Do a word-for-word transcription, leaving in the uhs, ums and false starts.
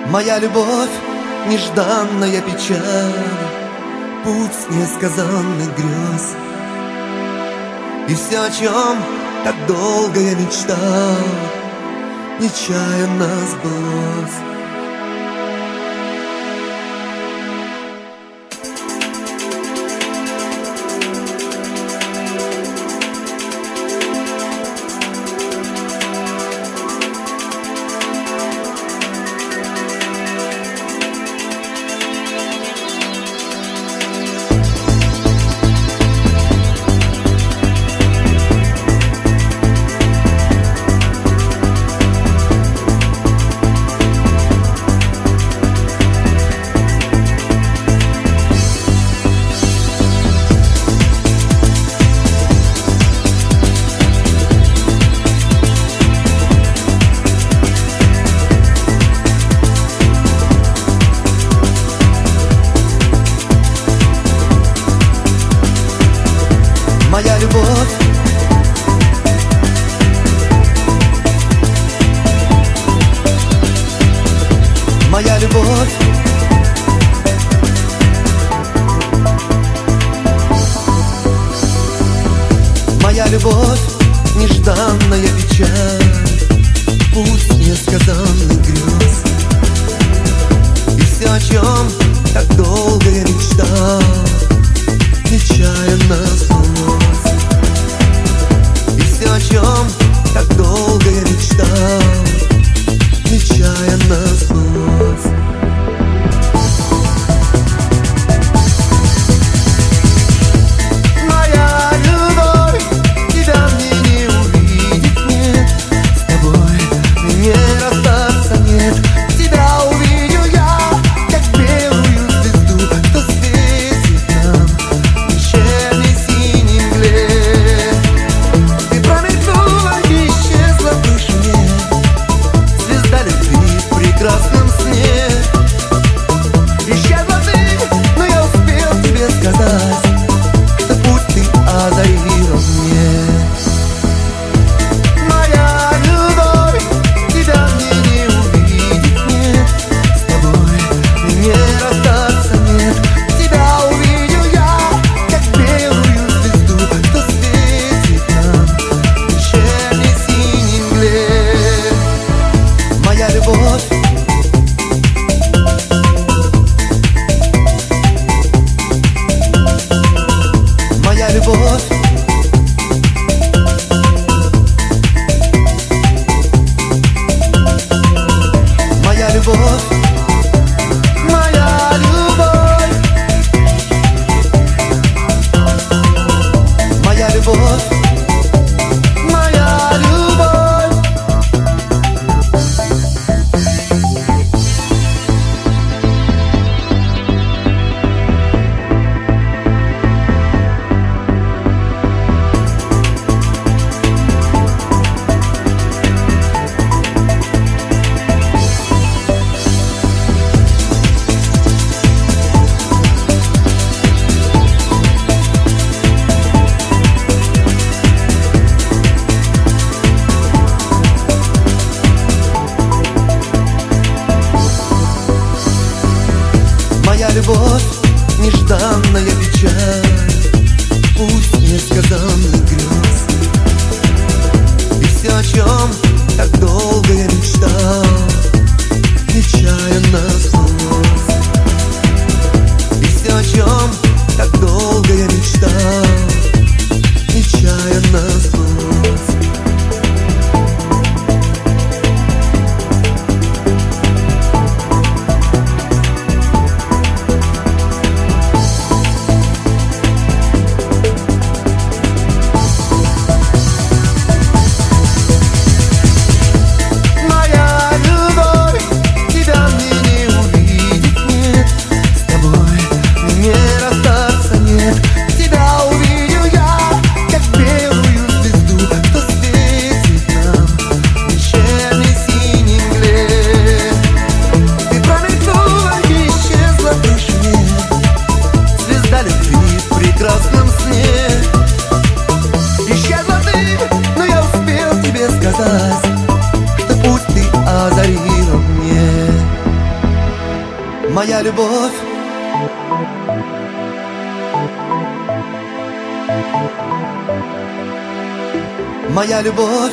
Моя любовь, нежданная печаль, путь несказанных грез. И все, о чем так долго я мечтал, нечаянно сбылось. Моя любовь, моя любовь, моя любовь, нежданная печаль, путь несказанных грез. И все, о чем так долго я мечтал, нечаянно сбылось. И все, о чем так долго я мечтал, нечаянно сбылось. Моя любовь, тебя мне не увидеть, нет. С тобой мне расстаться нет. Тебя увидел я, как белую звезду, что светит нам в вечерней синей мгле. Ты промелькнула и исчезла в вышине, звезда любви в прекрасном сне. Исчезла ты, но я успел тебе сказать, что путь ты озарила мне. Моя любовь, тебя мне не увидеть, нет. С тобой мне расстаться нет. Тебя увидел я, как белую звезду, что светит нам в вечерней синей мгле. Моя любовь, моя любовь, моя любовь, моя любовь, моя любовь, моя любовь. моя любовь. Моя любовь.